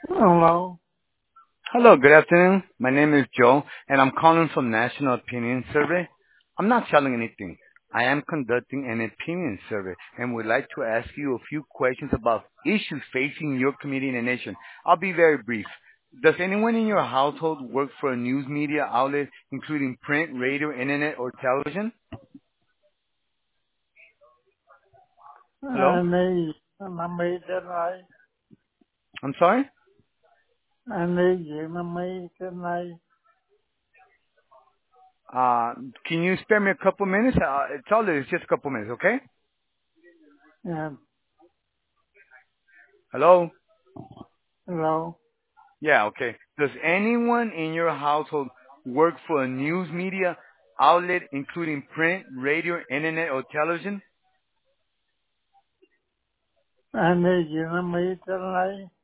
Hello. Hello, good afternoon. My name is Joe, and I'm calling from National Opinion Survey. I'm not selling anything. I am conducting an opinion survey and would like to ask you a few questions about issues facing your community and nation. I'll be very brief. Does anyone in your household work for a news media outlet, including print, radio, internet, or television? Hello? Anh đi năm mươi trên đây. I'm sorry? Anh đi chuyện năm mươi trên đây. Uh, can you spare me a couple minutes? It's all it is, just a couple minutes, okay? Yeah. Hello? Hello. Yeah, okay. Does anyone in your household work for a news media outlet, including print, radio, internet, or television? Anh đi chuyện năm mươi trên đây.